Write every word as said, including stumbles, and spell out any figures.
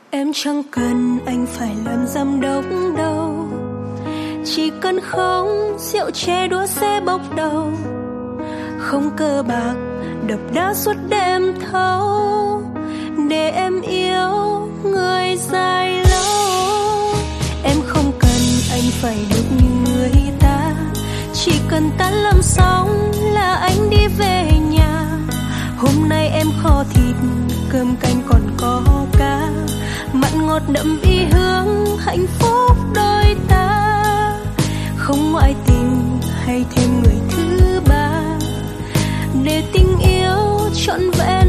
Em chẳng cần anh phải làm giám đốc đâu, chỉ cần không rượu chè đua xe bốc đầu, không cờ bạc đập đá suốt đêm thâu, để em yêu người dài lâu. Em không cần anh phải được như người ta, chỉ cần tan làm xong là anh đi về nhà. Hôm nay em kho thịt cơm canh còn có cá, mặn ngọt đậm ý hương hạnh phúc đôi ta. Không ngoại tình hay thêm người thứ ba, để tình yêu trọn vẹn